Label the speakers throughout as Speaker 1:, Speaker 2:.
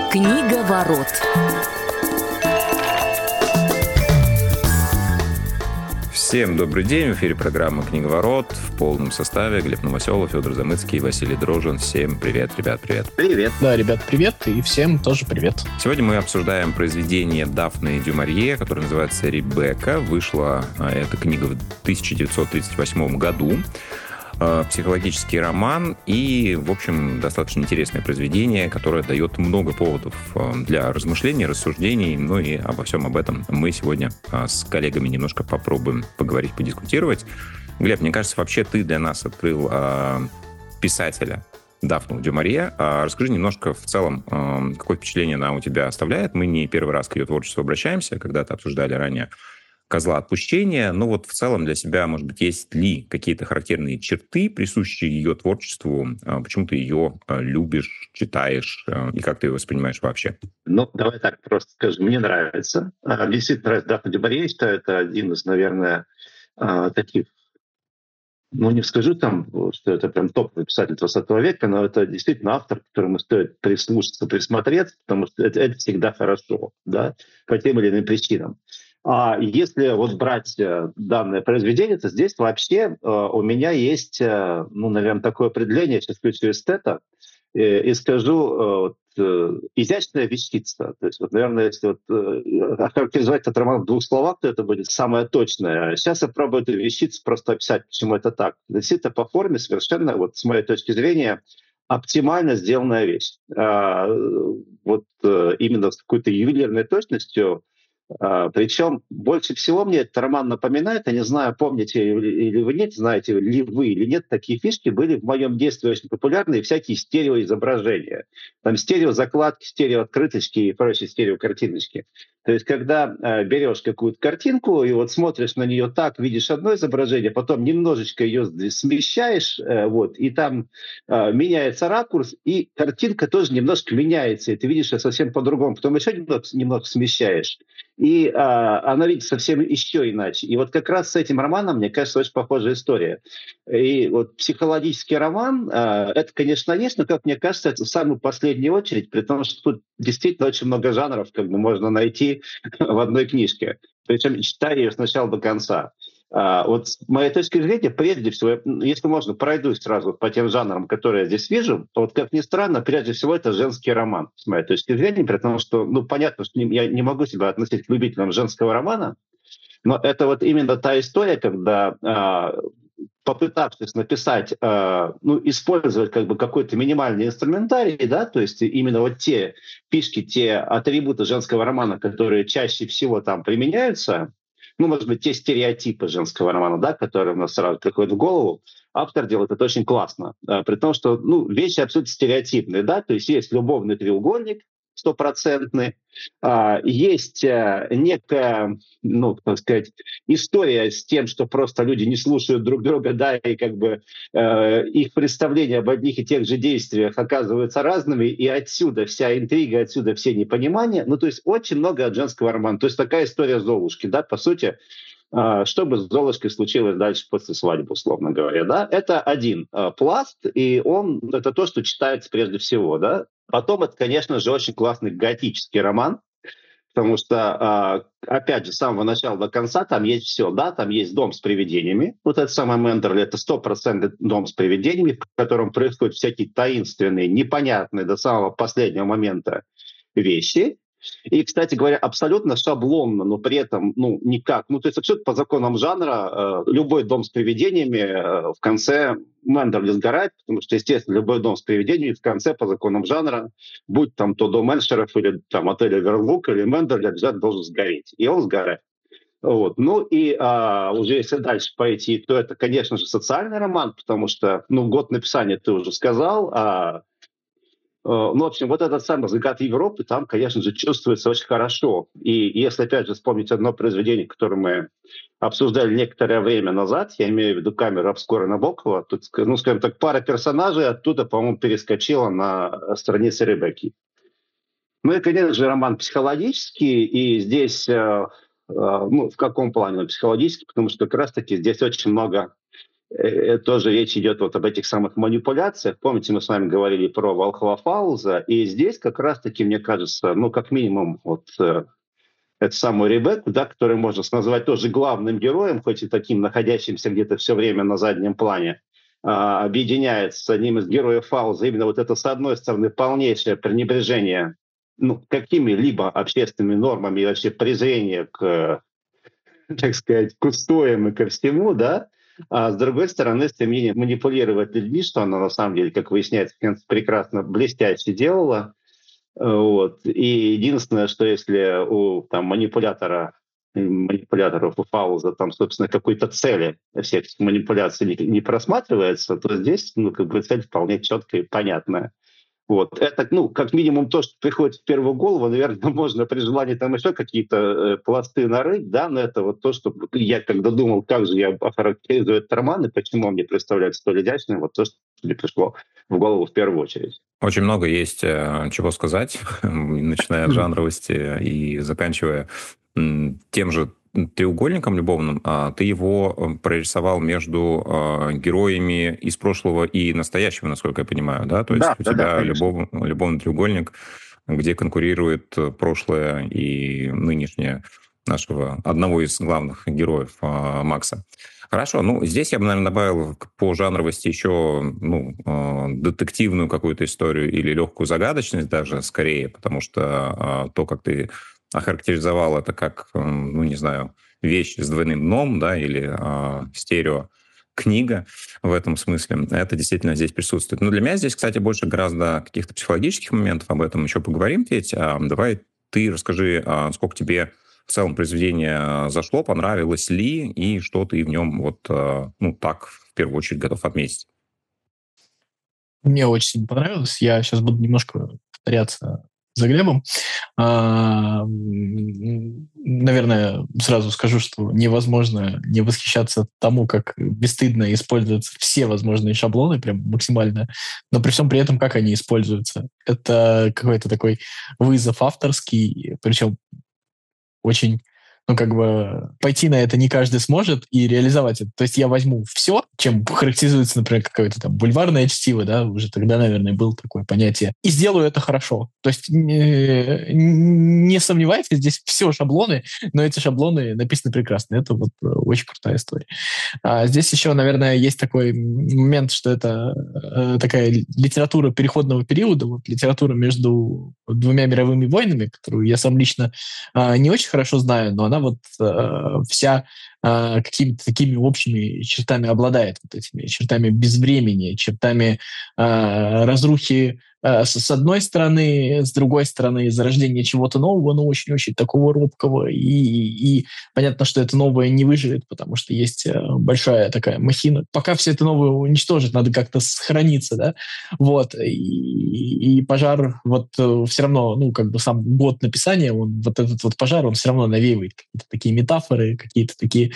Speaker 1: Книга ворот.
Speaker 2: Всем добрый день. В эфире программа «Книга ворот» в полном составе. Глеб Новоселов, Федор Замыцкий и Василий Дрожжин. Всем привет, ребят, привет.
Speaker 3: Привет.
Speaker 4: Да, ребят, привет. И всем тоже привет.
Speaker 2: Сегодня мы обсуждаем произведение Дафны дю Марье, которое называется «Ребекка». Вышла эта книга в 1938 году. Психологический роман и, в общем, достаточно интересное произведение, которое дает много поводов для размышлений, рассуждений, ну и обо всем об этом мы сегодня с коллегами немножко попробуем поговорить, подискутировать. Глеб, мне кажется, вообще ты для нас открыл писателя Дафну дю Марье. Расскажи немножко в целом, какое впечатление она у тебя оставляет. Мы не первый раз к ее творчеству обращаемся, когда-то обсуждали ранее «Козла отпущения». Но вот в целом для себя, может быть, есть ли какие-то характерные черты, присущие ее творчеству? Почему ты ее любишь, читаешь и как ты ее воспринимаешь вообще?
Speaker 3: Ну, давай так просто скажу. Мне нравится. Мне действительно нравится Дафна дю Марье. Я считаю, это один из, наверное, таких, ну, не скажу там, что это прям топовый писатель 20 века, но это действительно автор, к которому стоит прислушаться, присмотреться, потому что это всегда хорошо, да, по тем или иным причинам. А если вот брать данное произведение, то здесь вообще у меня есть, ну, наверное, такое определение, сейчас включу эстета, и скажу изящная вещица. То есть, вот, наверное, если охарактеризовать этот роман в двух словах, то это будет самое точное. Сейчас я пробую эту вещицу просто описать, почему это так. Действительно, по форме совершенно, вот с моей точки зрения, оптимально сделанная вещь. Именно с какой-то ювелирной точностью. Причем больше всего мне этот роман напоминает, я не знаю, помните или вы нет, знаете ли вы или нет, такие фишки были в моем детстве очень популярные, всякие стереоизображения. Там стереозакладки, стереооткрыточки и прочие стереокартиночки. То есть когда берешь какую-то картинку и вот смотришь на нее так, видишь одно изображение, потом немножечко ее смещаешь, и там меняется ракурс, и картинка тоже немножко меняется, и ты видишь ее совсем по-другому. Потом еще немного смещаешь, и она видит совсем еще иначе. И вот как раз с этим романом, мне кажется, очень похожая история. И вот психологический роман, это, конечно, есть, но, как мне кажется, это в самую последнюю очередь, при том, что тут действительно очень много жанров как бы можно найти в одной книжке. Причем читая ее с начала до конца. Вот с моей точки зрения, прежде всего, если можно, пройдусь сразу по тем жанрам, которые я здесь вижу. Вот, как ни странно, прежде всего, это женский роман, с моей точки зрения, потому что, ну, понятно, что я не могу себя относить к любителям женского романа, но это вот именно та история, когда попытавшись написать, использовать как бы какой-то минимальный инструментарий, да, то есть именно вот те фишки, те атрибуты женского романа, которые чаще всего там применяются, ну, может быть, те стереотипы женского романа, да, которые у нас сразу приходят в голову, автор делает это очень классно. При том, что, ну, вещи абсолютно стереотипные, да, то есть любовный треугольник стопроцентный, есть некая, ну, так сказать, история с тем, что просто люди не слушают друг друга, да, и как бы их представления об одних и тех же действиях оказываются разными, и отсюда вся интрига, отсюда все непонимания. Ну, то есть очень много от женского романа. То есть такая история Золушки, да, по сути, что бы с Золушкой случилось дальше после свадьбы, условно говоря, да, это один пласт, и это то, что читается прежде всего, да. Потом это, конечно же, очень классный готический роман, потому что, опять же, с самого начала до конца там есть все, да, там есть дом с привидениями, вот это самое Мендерли, это 100% дом с привидениями, в котором происходят всякие таинственные, непонятные до самого последнего момента вещи. И, кстати говоря, абсолютно шаблонно, но при этом, ну, никак. Ну, то есть абсолютно по законам жанра любой дом с привидениями в конце Мендерли сгорает, потому что, естественно, любой дом с привидениями в конце по законам жанра, будь там то дом Эншеров или там отель Оверлук или Мендерли, обязательно должен сгореть. И он сгорает. Вот. Ну и уже если дальше пойти, то это, конечно же, социальный роман, потому что, ну, год написания ты уже сказал, ну, в общем, вот этот самый «Закат Европы» там, конечно же, чувствуется очень хорошо. И если, опять же, вспомнить одно произведение, которое мы обсуждали некоторое время назад, я имею в виду «Камеру обскура Набокова», тут, ну, скажем так, пара персонажей оттуда, по-моему, перескочила на страницы Ребекки. Ну и, конечно же, роман психологический, и здесь, ну, в каком плане он психологический, потому что как раз-таки здесь очень много тоже речь идет вот об этих самых манипуляциях. Помните, мы с вами говорили про Волхва Фауза, и здесь как раз-таки, мне кажется, ну, как минимум, вот эту самую Ребекку, да, которую можно назвать тоже главным героем, хоть и таким, находящимся где-то все время на заднем плане, объединяется с одним из героев Фауза именно вот это, с одной стороны, полнейшее пренебрежение какими-либо общественными нормами и вообще презрение к, так сказать, к устоям и ко всему, да, а с другой стороны, стремление манипулировать людьми, что она на самом деле, как выясняется, прекрасно, блестяще делала. Вот. И единственное, что если у манипуляторов у Фауза там, собственно, какой-то цели всех этих манипуляций не просматривается, то здесь, цель вполне четкая и понятная. Вот. Это, как минимум, то, что приходит в первую голову. Наверное, можно при желании там еще какие-то пласты нарыть, да, но это вот то, что я когда думал, как же я охарактеризую этот роман и почему он мне представляется столь изящным, вот то, что мне пришло в голову в первую очередь.
Speaker 2: Очень много есть чего сказать, начиная от жанровости и заканчивая тем же треугольником любовным. Ты его прорисовал между героями из прошлого и настоящего, насколько я понимаю, да? То есть у тебя любовный треугольник, где конкурирует прошлое и нынешнее нашего одного из главных героев Макса. Хорошо, здесь я бы, наверное, добавил по жанровости еще детективную какую-то историю или легкую загадочность даже скорее, потому что то, как ты охарактеризовал это как, не знаю, вещь с двойным дном, да, или стереокнига в этом смысле, это действительно здесь присутствует. Но для меня здесь, кстати, больше гораздо каких-то психологических моментов, об этом еще поговорим, Петь. Давай ты расскажи, сколько тебе в целом произведение зашло, понравилось ли, и что ты в нем так в первую очередь готов отметить?
Speaker 4: Мне очень сильно понравилось. Я сейчас буду немножко повторяться за Глебом. Наверное, сразу скажу, что невозможно не восхищаться тому, как бесстыдно используются все возможные шаблоны, прям максимально, но при всем при этом, как они используются. Это какой-то такой вызов авторский, причем очень, пойти на это не каждый сможет и реализовать это. То есть я возьму все, чем характеризуется, например, какое-то там бульварное чтиво, да, уже тогда, наверное, было такое понятие, и сделаю это хорошо. То есть не сомневайтесь, здесь все шаблоны, но эти шаблоны написаны прекрасно. Это вот очень крутая история. Здесь еще, наверное, есть такой момент, что это такая литература переходного периода, вот литература между двумя мировыми войнами, которую я сам лично не очень хорошо знаю, но она вот вся какими-то такими общими чертами обладает, вот этими чертами безвремени, чертами разрухи с одной стороны, с другой стороны, зарождение чего-то нового, но очень-очень такого робкого, и понятно, что это новое не выживет, потому что есть большая такая махина. Пока все это новое уничтожить, надо как-то сохраниться, да, вот, и пожар, вот, все равно, сам год написания, вот этот вот пожар, он все равно навеивает какие-то такие метафоры, какие-то такие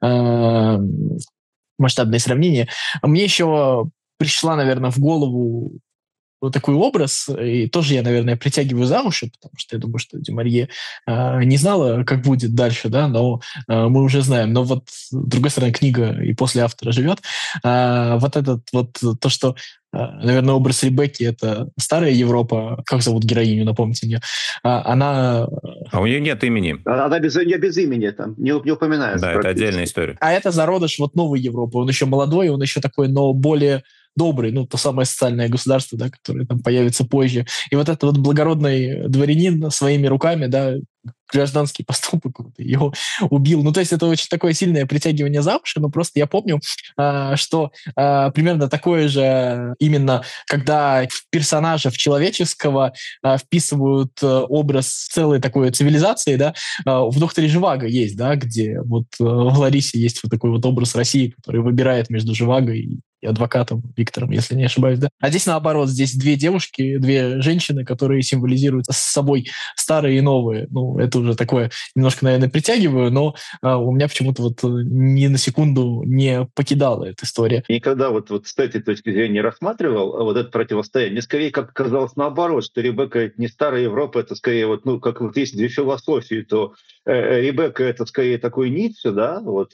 Speaker 4: масштабные сравнения. Мне еще пришла, наверное, в голову вот такой образ, и тоже я, наверное, притягиваю за уши, потому что я думаю, что Дюмарье не знала, как будет дальше, да, но мы уже знаем. Но вот, с другой стороны, книга и после автора живет. Вот этот вот то, что, наверное, образ Ребекки — это старая Европа. Как зовут героиню, напомните мне. Она...
Speaker 2: А у нее нет имени.
Speaker 3: Она без имени там, не упоминается.
Speaker 2: Да, это отдельная история.
Speaker 4: А это зародыш вот новой Европы. Он еще молодой, он еще такой, но более добрый, то самое социальное государство, да, которое там появится позже. И вот этот вот благородный дворянин своими руками, да, гражданский поступок, его убил. То есть это очень такое сильное притягивание за уши, но просто я помню, что примерно такое же именно, когда в персонажа, в человеческого вписывают образ целой такой цивилизации, да, в «Докторе Живаго» есть, да, где вот в Ларисе есть вот такой вот образ России, который выбирает между Живаго и адвокатом Виктором, если не ошибаюсь, да? А здесь наоборот, здесь две девушки, две женщины, которые символизируют с собой старые и новые. Ну, это уже такое немножко, наверное, притягиваю, но у меня почему-то вот ни на секунду не покидала эта история.
Speaker 3: Никогда вот с этой точки зрения не рассматривал вот это противостояние. Мне скорее как казалось наоборот, что Ребекка — это не старая Европа, это скорее вот, ну, как вот есть две философии, то Ребекка — это скорее такой Ницше, да, вот,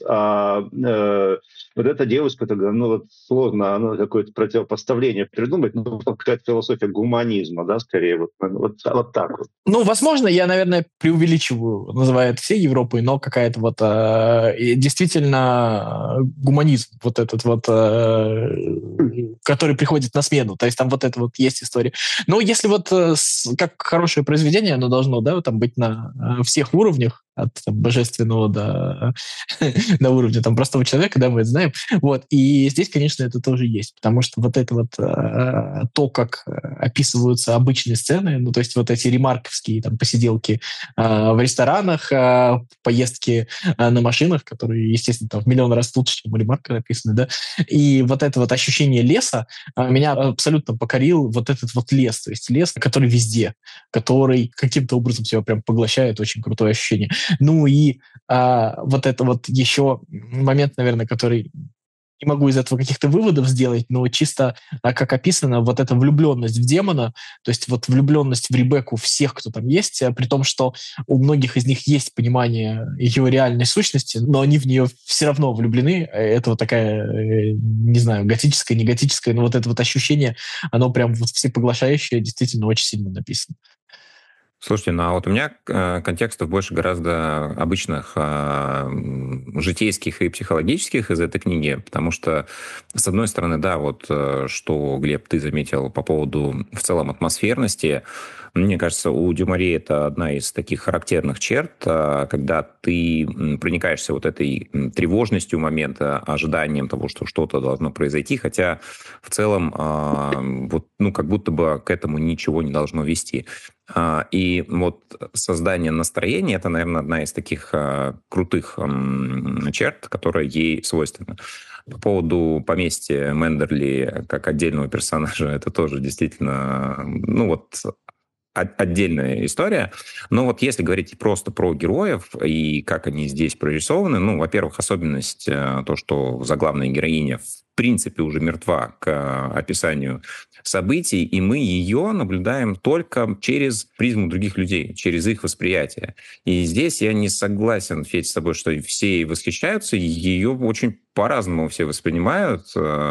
Speaker 3: вот эта девушка тогда, ну, вот сложно, она какое-то противопоставление придумать, ну, какая-то философия гуманизма, да, скорее, вот так вот.
Speaker 4: Ну, возможно, я, наверное, преувеличиваю, называя это всей Европой, но какая-то вот действительно гуманизм вот этот вот, который приходит на смену. То есть там вот это вот есть история. Но если вот как хорошее произведение, оно должно, да, там быть на всех уровнях, от там, божественного до уровня там, простого человека, да, мы это знаем. Вот. И здесь, конечно, это тоже есть, потому что вот это вот то, как описываются обычные сцены, ну, то есть вот эти ремарковские там посиделки в ресторанах, поездки на машинах, которые, естественно, там в миллион раз лучше, чем у Ремарка написаны, да, и вот это вот ощущение леса меня абсолютно покорил вот этот вот лес, то есть лес, который везде, который каким-то образом себя прям поглощает, очень крутое ощущение. Ну и вот это вот еще момент, наверное, который не могу из этого каких-то выводов сделать, но чисто как описано, вот эта влюбленность в демона, то есть вот влюбленность в Ребекку всех, кто там есть, при том, что у многих из них есть понимание ее реальной сущности, но они в нее все равно влюблены. Это вот такая, не знаю, готическая, не готическая, но вот это вот ощущение, оно прям вот всепоглощающее, действительно очень сильно написано.
Speaker 2: Слушайте, ну а вот у меня контекстов больше гораздо обычных житейских и психологических из этой книги, потому что, с одной стороны, да, вот что, Глеб, ты заметил по поводу в целом атмосферности, мне кажется, у Дюмаре это одна из таких характерных черт, когда ты проникаешься вот этой тревожностью момента, ожиданием того, что что-то должно произойти, хотя в целом вот, ну, как будто бы к этому ничего не должно вести. И вот создание настроения — это, наверное, одна из таких крутых черт, которая ей свойственна. По поводу поместья Мендерли как отдельного персонажа, это тоже действительно, ну вот, отдельная история. Но вот если говорить просто про героев и как они здесь прорисованы, ну, во-первых, особенность то, что заглавная героиня в принципе уже мертва к описанию событий, и мы ее наблюдаем только через призму других людей, через их восприятие. И здесь я не согласен, Федь, с тобой, что все ей восхищаются, ее очень по-разному все воспринимают.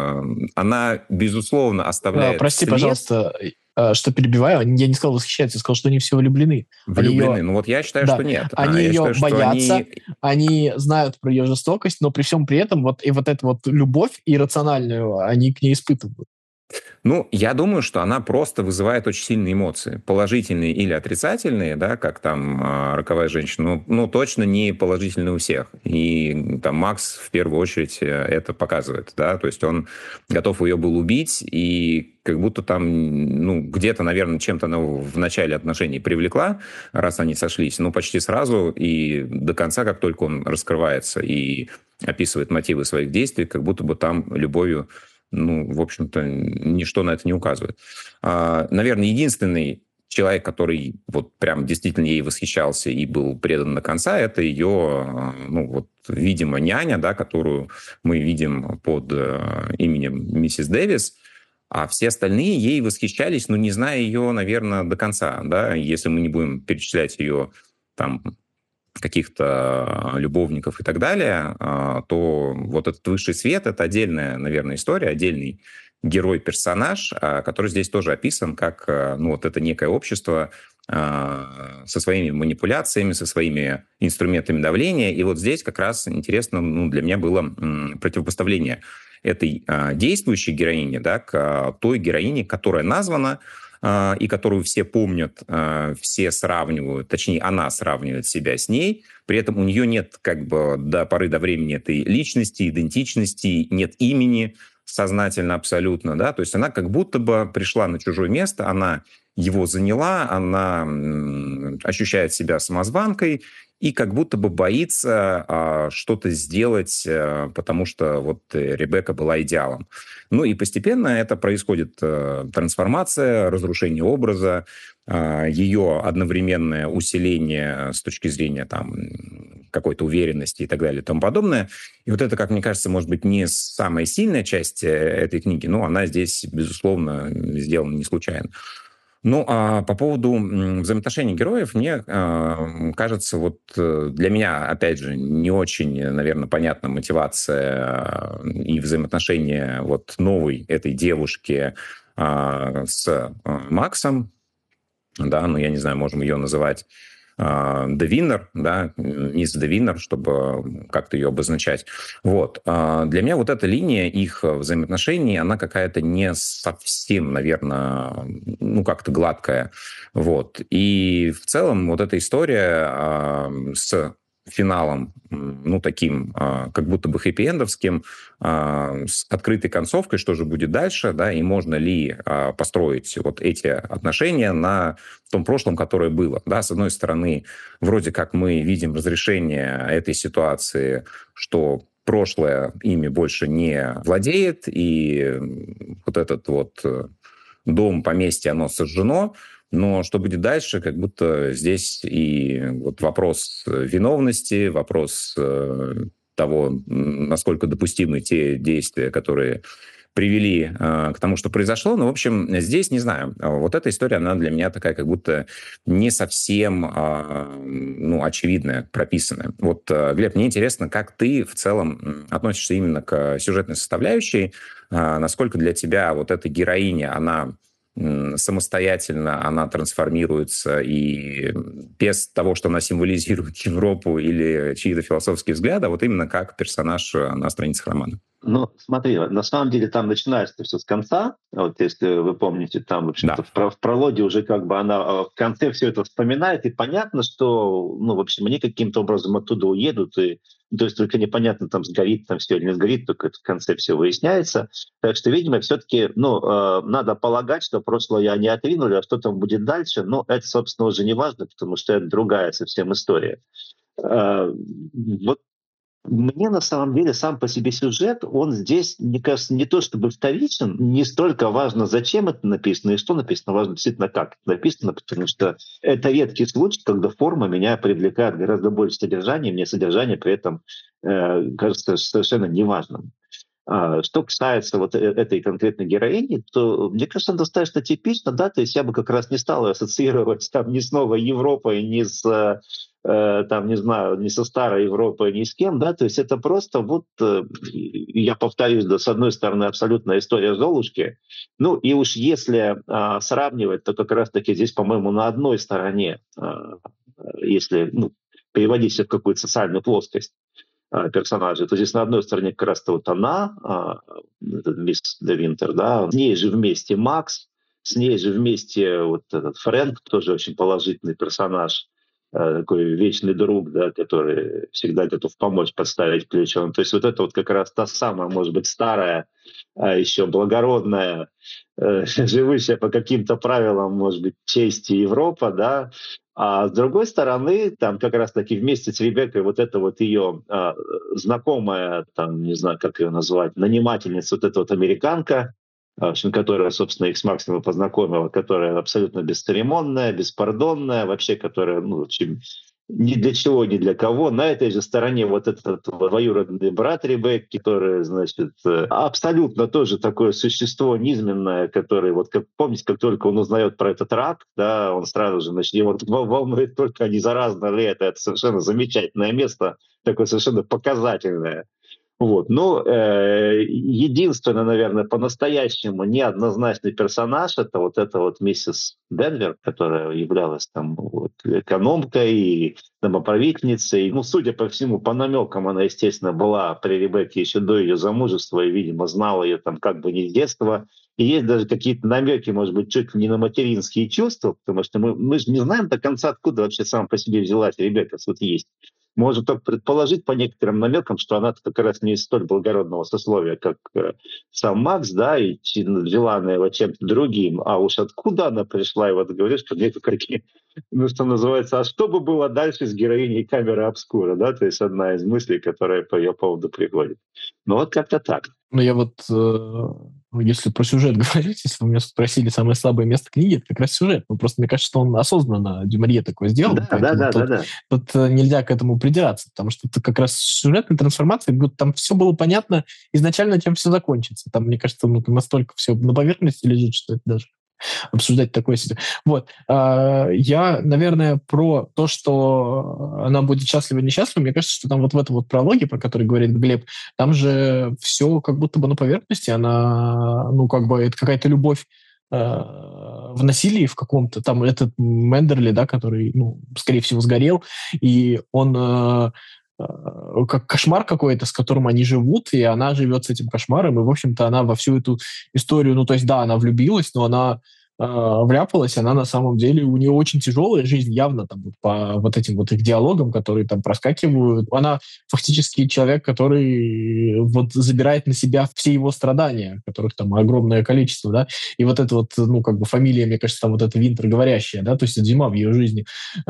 Speaker 2: Она, безусловно, оставляет
Speaker 4: Прости,
Speaker 2: след.
Speaker 4: пожалуйста, что перебиваю. Я не сказал восхищаются, я сказал, что они все влюблены.
Speaker 2: Влюблены.
Speaker 4: Ее,
Speaker 2: Ну вот я считаю,
Speaker 4: да,
Speaker 2: что нет.
Speaker 4: они
Speaker 2: Я
Speaker 4: ее
Speaker 2: считаю, что
Speaker 4: боятся, они знают про ее жестокость, но при всем при этом вот, и вот эту вот любовь иррациональную они к ней испытывают.
Speaker 2: Ну, я думаю, что она просто вызывает очень сильные эмоции. Положительные или отрицательные, да, как там «Роковая женщина», ну, точно не положительные у всех. И там Макс в первую очередь это показывает, да, то есть он готов ее был убить, и как будто там, ну, где-то, наверное, чем-то она в начале отношений привлекла, раз они сошлись, ну, почти сразу и до конца, как только он раскрывается и описывает мотивы своих действий, как будто бы там любовью, ну, в общем-то, ничто на это не указывает. Наверное, единственный человек, который вот прям действительно ей восхищался и был предан до конца, это ее, ну, вот, видимо, няня, да, которую мы видим под именем миссис Дэвис, а все остальные ей восхищались, но не зная ее, наверное, до конца, да, если мы не будем перечислять ее там каких-то любовников и так далее, то вот этот высший свет — это отдельная, наверное, история, отдельный герой-персонаж, который здесь тоже описан как, ну, вот это некое общество со своими манипуляциями, со своими инструментами давления. И вот здесь как раз интересно, ну, для меня было противопоставление этой действующей героини, да, к той героине, которая названа, и которую все помнят, все сравнивают, точнее, она сравнивает себя с ней, при этом у нее нет как бы до поры до времени этой личности, идентичности, нет имени сознательно абсолютно, да, то есть она как будто бы пришла на чужое место, она его заняла, она ощущает себя самозванкой, и как будто бы боится что-то сделать, потому что вот Ребекка была идеалом. Ну и постепенно это происходит трансформация, разрушение образа, ее одновременное усиление с точки зрения там какой-то уверенности и так далее и тому подобное. И вот это, как мне кажется, может быть, не самая сильная часть этой книги, но она здесь, безусловно, сделана не случайно. Ну, а по поводу взаимоотношений героев, мне кажется, вот для меня, опять же, не очень, наверное, понятна мотивация и взаимоотношения вот новой этой девушки с Максом, да, ну, я не знаю, можем ее называть The Winner, да, мисс The Winner, чтобы как-то ее обозначать. Вот. Для меня вот эта линия их взаимоотношений, она какая-то не совсем, наверное, ну, как-то гладкая. Вот. И в целом вот эта история с финалом, ну, таким, как будто бы хэппи-эндовским, с открытой концовкой, что же будет дальше, да, и можно ли построить вот эти отношения на том прошлом, которое было. Да, с одной стороны, вроде как мы видим разрешение этой ситуации, что прошлое ими больше не владеет, и вот этот вот дом, поместье, оно сожжено, но что будет дальше, как будто здесь и вот вопрос виновности, вопрос того, насколько допустимы те действия, которые привели к тому, что произошло. Но, в общем, здесь, не знаю, вот эта история, она для меня такая, как будто не совсем, ну, очевидная, прописанная. Вот, Глеб, мне интересно, как ты в целом относишься именно к сюжетной составляющей, насколько для тебя вот эта героиня, она самостоятельно она трансформируется, и без того, что она символизирует Европу или чьи-то философские взгляды, а вот именно как персонаж на страницах романа.
Speaker 3: Ну, смотри, на самом деле там начинается все с конца. Вот если вы помните, там, в общем-то,
Speaker 2: Да.
Speaker 3: в прологе уже как бы она в конце все это вспоминает, и понятно, что, ну, в общем, они каким-то образом оттуда уедут, и то есть только непонятно, там сгорит там все или не сгорит, только это в конце все выясняется. Так что, видимо, все-таки, ну, надо полагать, что прошлое они отринули, а что там будет дальше, ну, это, собственно, уже не важно, потому что это другая совсем история. Вот мне на самом деле сам по себе сюжет, он здесь, мне кажется, не то чтобы вторичен, не столько важно, зачем это написано и что написано, важно действительно, как это написано, потому что это редкий случай, когда форма меня привлекает гораздо больше содержания, мне содержание при этом кажется совершенно неважным. Что касается вот этой конкретной героини, то мне кажется, она достаточно типична, да, то есть я бы как раз не стал её ассоциировать там ни с новой Европой, ни с там, не знаю, ни со старой Европой, ни с кем, да, то есть это просто вот, я повторюсь, да, с одной стороны, абсолютная история Золушки, ну и уж если сравнивать, то как раз-таки здесь, по-моему, на одной стороне, если ну, переводить всё в какую-то социальную плоскость, персонажей, то здесь на одной стороне как раз-то вот она, мисс де Винтер, да, с ней же вместе Макс, с ней же вместе вот этот Фрэнк, тоже очень положительный персонаж, такой вечный друг, да, который всегда готов помочь, подставить плечо. То есть вот это вот как раз та самая, может быть, старая, еще благородная, живущая по каким-то правилам, может быть, чести Европа, да, а с другой стороны, там как раз-таки вместе с Ребеккой вот эта вот ее знакомая, там, не знаю, как ее назвать, нанимательница, вот эта вот американка, в общем, которая, собственно, их с Максимом познакомила, которая абсолютно бесцеремонная, беспардонная, вообще, которая, ну, в общем, ни для чего, ни для кого. На этой же стороне вот этот двоюродный брат Ребекки, который, значит, абсолютно тоже такое существо низменное, который, вот как помните, как только он узнает про этот рак, да, он сразу же, значит, его волнует только, не заразно ли это совершенно замечательное место, такое совершенно показательное. Вот. Но единственный, наверное, по-настоящему неоднозначный персонаж — это вот миссис Денвер, которая являлась там вот, экономкой и домоправительницей. Ну, судя по всему, по намекам, она, естественно, была при Ребекке еще до ее замужества и, видимо, знала ее там как бы не с детства. И есть даже какие-то намеки, может быть, чуть ли не на материнские чувства, потому что мы же не знаем до конца, откуда вообще сама по себе взялась Ребекка. Вот есть Можно только предположить по некоторым намекам, что она как раз не из столь благородного сословия, как сам Макс, да, и взяла она его чем-то другим. А уж откуда она пришла, и вот говоришь, что нету какие, ну, что называется, а что бы было дальше с героиней камеры обскура, да, то есть одна из мыслей, которая по ее поводу приходит. Ну вот как-то так.
Speaker 4: Ну, я вот, если про сюжет говорить, если вы меня спросили самое слабое место книги, это как раз сюжет. Ну, просто мне кажется, что он осознанно Дюмарье такое сделал,
Speaker 3: Да,
Speaker 4: поэтому тут нельзя к этому придираться, потому что это как раз сюжетная трансформация, там все было понятно изначально, чем все закончится. Там, мне кажется, настолько все на поверхности лежит, что это даже обсуждать такое себе. Вот. Я, наверное, про то, что она будет счастлива и несчастлива, мне кажется, что там вот в этом вот прологе, про который говорит Глеб, там же все как будто бы на поверхности, она, ну, как бы, это какая-то любовь в насилии в каком-то, там этот Мендерли, да, который, ну, скорее всего, сгорел, и он как кошмар какой-то, с которым они живут, и она живет с этим кошмаром, и, в общем-то, она во всю эту историю, ну, то есть, да, она влюбилась, но она вляпалась, она на самом деле, у нее очень тяжелая жизнь, явно там по вот этим вот их диалогам, которые там проскакивают. Она фактически человек, который вот забирает на себя все его страдания, которых там огромное количество, да, и вот это вот, ну, как бы фамилия, мне кажется, там вот эта Винтер говорящая, да, то есть это зима в ее жизни.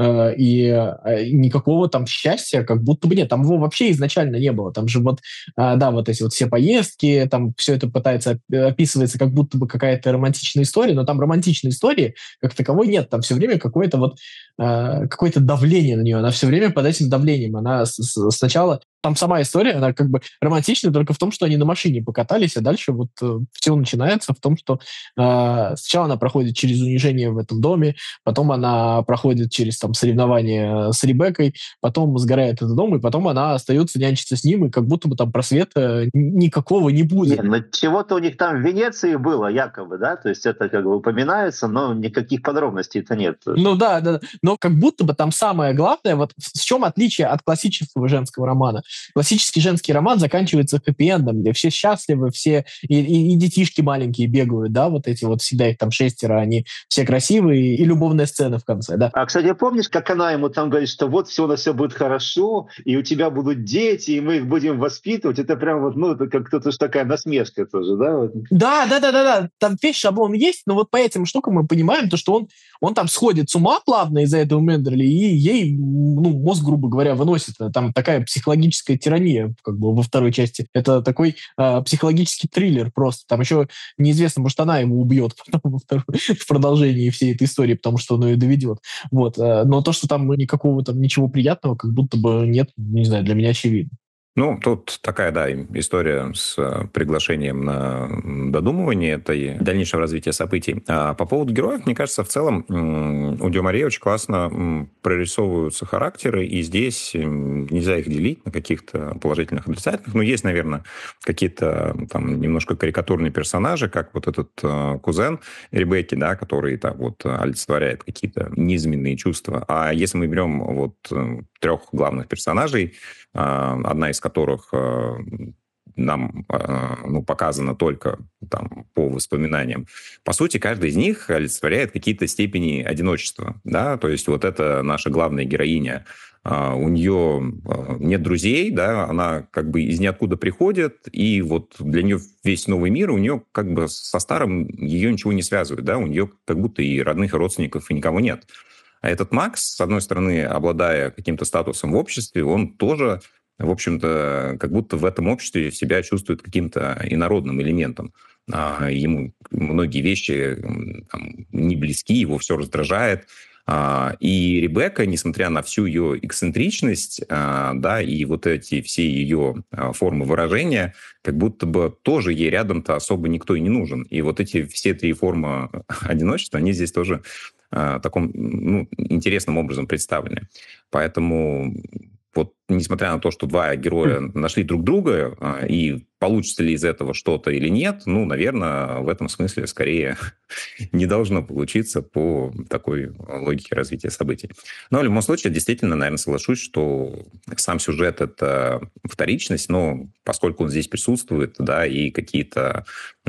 Speaker 4: И никакого там счастья как будто бы нет, там его вообще изначально не было, там же вот, да, вот эти вот все поездки, там все это пытается описывается как будто бы какая-то романтичная история, но там романтичной истории как таковой нет. Там все время какое-то вот какое-то давление на нее. Она все время под этим давлением. Она сначала... Там сама история, она как бы романтичная только в том, что они на машине покатались, а дальше вот все начинается в том, что сначала она проходит через унижение в этом доме, потом она проходит через там соревнования с Ребеккой, потом сгорает этот дом, и потом она остается нянчиться с ним, и как будто бы там просвета никакого не будет.
Speaker 3: Но чего-то у них там в Венеции было якобы, да, то есть это как бы упоминается, но никаких подробностей-то нет.
Speaker 4: Ну да, да, но как будто бы там самое главное, вот в чем отличие от классического женского романа. Классический женский роман заканчивается хэппи-эндом, где все счастливы, все и детишки маленькие бегают, да, вот эти вот всегда их там 6, они все красивые, и любовная сцена в конце, да.
Speaker 3: А, кстати, помнишь, как она ему там говорит, что вот все у нас все будет хорошо, и у тебя будут дети, и мы их будем воспитывать? Это прям вот, ну, это как кто-то ж такая насмешка тоже, да? Вот.
Speaker 4: Да. Там весь шаблон есть, но вот по этим штукам мы понимаем, то, что он там сходит с ума плавно из-за этого Мендерли, и ей, ну, мозг, грубо говоря, выносит. Там такая психологическая тирания, как бы, во второй части. Это такой психологический триллер просто. Там еще неизвестно, может, она его убьет потом в продолжении всей этой истории, потому что он ее доведет. Вот. Но то, что там никакого там ничего приятного, как будто бы нет, не знаю, для меня очевидно.
Speaker 2: Ну, тут такая, да, история с приглашением на додумывание этой дальнейшего развития событий. А по поводу героев, мне кажется, в целом у Дюмарье очень классно прорисовываются характеры, и здесь нельзя их делить на каких-то положительных, отрицательных. Но есть, наверное, какие-то там немножко карикатурные персонажи, как вот этот кузен Ребекки, да, который так вот олицетворяет какие-то низменные чувства. А если мы берем вот 3 главных персонажей, одна из которых нам показана только там, по воспоминаниям. По сути, каждый из них олицетворяет какие-то степени одиночества. Да? То есть вот это наша главная героиня. У нее нет друзей, да? Она как бы из ниоткуда приходит, и вот для нее весь новый мир, у нее как бы со старым ее ничего не связывает. Да? У нее как будто и родных, и родственников, и никого нет. А этот Макс, с одной стороны, обладая каким-то статусом в обществе, он тоже, в общем-то, как будто в этом обществе себя чувствует каким-то инородным элементом. Ему многие вещи там, не близки, его все раздражает. И Ребекка, несмотря на всю ее эксцентричность, да, и вот эти все ее формы выражения, как будто бы тоже ей рядом-то особо никто и не нужен. И вот эти все 3 формы одиночества, они здесь тоже таком интересным образом представлены. Поэтому вот несмотря на то, что 2 героя нашли друг друга, и получится ли из этого что-то или нет, ну, наверное, в этом смысле скорее не должно получиться по такой логике развития событий. Но в любом случае, действительно, наверное, соглашусь, что сам сюжет — это вторичность, но поскольку он здесь присутствует, да, и какие-то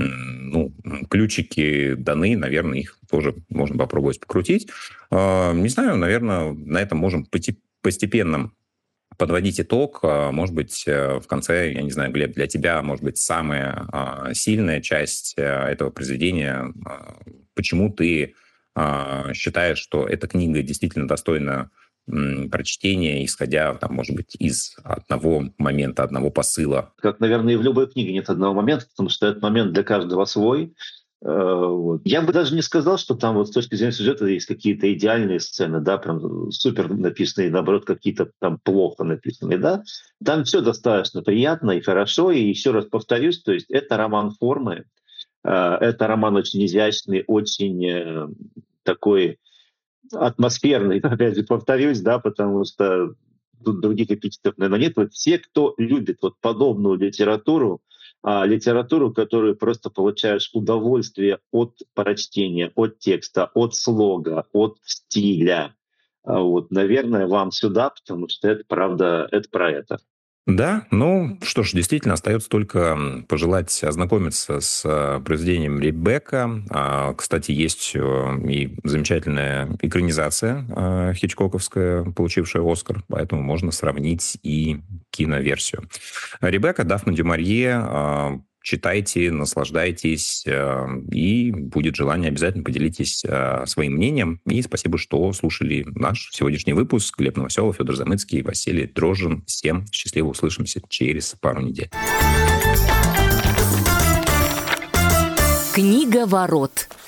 Speaker 2: ключики даны, наверное, их тоже можно попробовать покрутить. Не знаю, наверное, на этом можем постепенно подводить итог, может быть, в конце, я не знаю, Глеб, для тебя, может быть, самая сильная часть этого произведения, почему ты считаешь, что эта книга действительно достойна прочтения, исходя, там, может быть, из одного момента, одного посыла.
Speaker 3: Как, наверное, и в любой книге нет одного момента, потому что этот момент для каждого свой. Вот. Я бы даже не сказал, что там вот с точки зрения сюжета есть какие-то идеальные сцены, да, прям супер написанные, наоборот, какие-то там плохо написанные, да. Там все достаточно приятно и хорошо, и еще раз повторюсь, то есть это роман формы, это роман очень изящный, очень такой атмосферный, опять же, повторюсь, да, потому что тут других эпитетов, наверное, нет. Вот все, кто любит вот подобную литературу, литературу, которую просто получаешь удовольствие от прочтения, от текста, от слога, от стиля, вот, наверное, вам сюда, потому что это, правда, это про это.
Speaker 2: Да, ну что ж, действительно, остается только пожелать ознакомиться с произведением Ребекка. Кстати, есть и замечательная экранизация хичкоковская, получившая «Оскар», поэтому можно сравнить и киноверсию. Ребекка, Дафна дю Марье. Читайте, наслаждайтесь, и будет желание, обязательно поделитесь своим мнением. И спасибо, что слушали наш сегодняшний выпуск. Глеб Новоселов, Федор Замыцкий, Василий Дрожжин. Всем счастливо, услышимся через пару недель.
Speaker 1: Книга ворот.